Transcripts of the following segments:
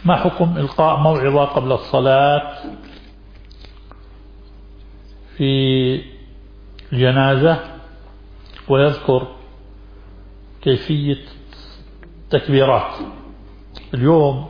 ما حكم إلقاء موعظة قبل الصلاة في الجنازة ويذكر كيفية تكبيرات؟ اليوم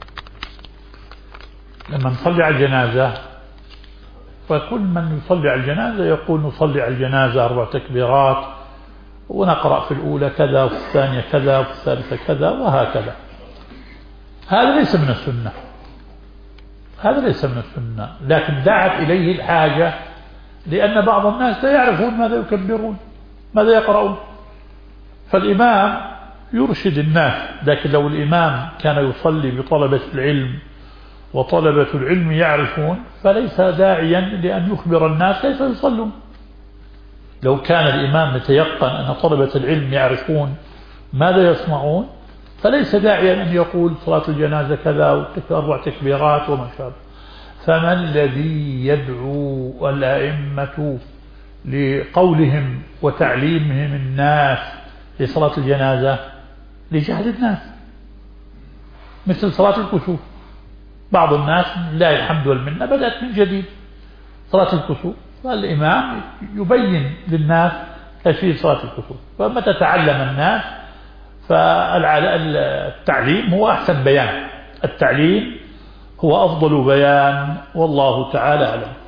لما نصلي على الجنازة فكل من يصلي على الجنازة يقول نصلي على الجنازة 4 تكبيرات ونقرأ في الأولى كذا وفي الثانية كذا وفي الثالثة كذا وهكذا. هذا ليس من السنة، هذا ليس من السنة، لكن دعت إليه الحاجة، لأن بعض الناس لا يعرفون ماذا يكبرون ماذا يقرؤون، فالإمام يرشد الناس. لكن لو الإمام كان يصلي بطلبة العلم وطلبة العلم يعرفون فليس داعيا لأن يخبر الناس كيف يصلون. لو كان الإمام يتيقن أن طلبة العلم يعرفون ماذا يصنعون فليس داعيا أن يقول صلاة الجنازة كذا و4 تكبيرات وما شابه. فما الذي يدعو الأئمة لقولهم وتعليمهم الناس لصلاة الجنازة؟ لجهل الناس، مثل صلاة الكسوف. بعض الناس لا الحمد والمنة بدأت من جديد صلاة الكسوف، فالإمام يبين للناس كيفية صلاة الكسوف. فمتى تعلم الناس فالتعليم هو أحسن بيان، التعليم هو أفضل بيان، والله تعالى أعلم.